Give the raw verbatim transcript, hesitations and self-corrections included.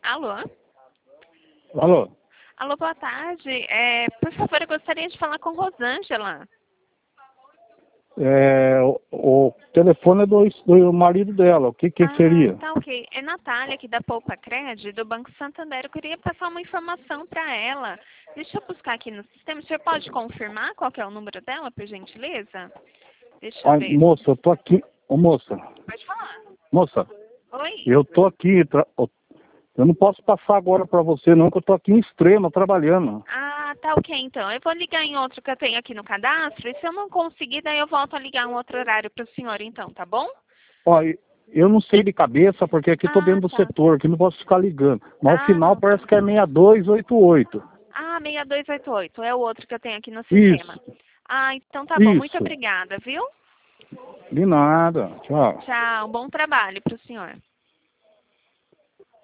Alô? Alô? Alô, boa tarde. É, por favor, eu gostaria de falar com Rosângela. É, o, o telefone é do, do marido dela. O que que Ah, seria? tá ok. É Natália aqui da Poupa Cred, do Banco Santander. Eu queria passar uma informação para ela. Deixa eu buscar aqui no sistema. O senhor pode confirmar qual que é o número dela, por gentileza? Deixa eu Ai, ver. moça, eu tô aqui. Ô, moça, Pode falar. moça, Oi? eu tô aqui. tra- Eu não posso passar agora pra você, não, que eu tô aqui em Extrema trabalhando. Ah, tá ok então. Eu vou ligar em outro que eu tenho aqui no cadastro. E se eu não conseguir, daí eu volto a ligar um outro horário para o senhor então, tá bom? Ó, e- eu não sei de cabeça, porque aqui tô Ah, dentro do tá. setor, aqui não posso ficar ligando. Mas o Ah, final não, tá. parece que é seis dois oito oito. Ah, seis dois oito oito. É o outro que eu tenho aqui no sistema. Isso, Ah, então tá bom. Muito isso. obrigada, viu? De nada. Tchau. Tchau. Bom trabalho para o senhor.